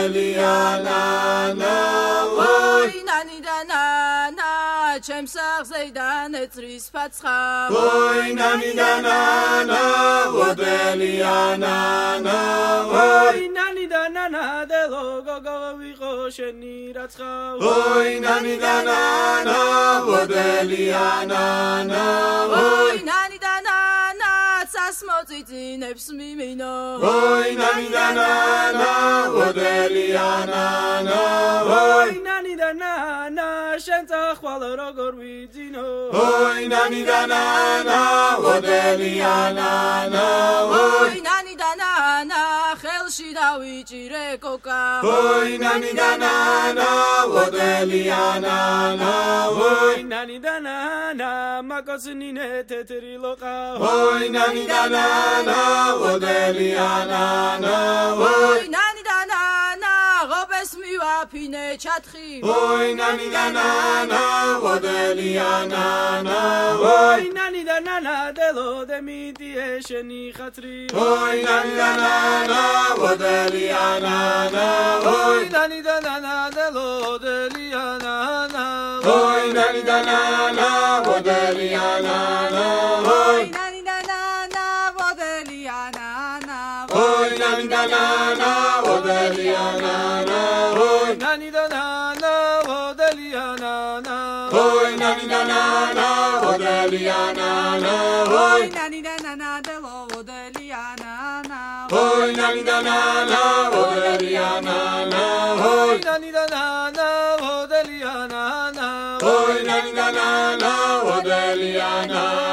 ოდელიანანა ой ნანიდანანა ჩემს აღზეიდან ეწრის ფაცხა ой ნანიდანანა ოდელიანანა ой ნანიდანანა დელო გოგო ვიყო შენი რაცხა ой ნანიდანანა ოდელიანანა ой ნანიდანანა ცას მოწიწინებს მიმინო ой ნანიდანანა ოდელიანანა ой ნანიდანანა შენ წახვალ როგორ ვიძინო ой ნანიდანანა ოდელიანანა ой ნანიდანანა ხელში დავიჭირე კოკა ой ნანიდანანა ოდელიანანა ой ნანიდანანა მაგოსნინე თეთრი ლოყა ой ნანიდანანა ოდელიანანა ой ნანიდანანა ღობეს მივაფინე ჩათხი ой ნანიდანანა ოდელიანანა ой ნანიდანანა დელო დემიტიე შენი ხათრი ой ნანიდანანა ოდელიანანა ой ნანიდანანა დელო ოდელიანანა ой ნანიდანანა ოდელიანანა ой ნანიდანანა ოდელიანანა ой ნანიდანანა ოდელიანანა ой ნანიდანანა ოდელიანანა ой ნანიდანანა ოდელიანანა ой ნანიდანანა დელო ოდელიანანა ой ნანიდანანა ოდელიანანა ой ნანიდანანა ოდელიანანა ой ნანიდანანა ოდელიანანა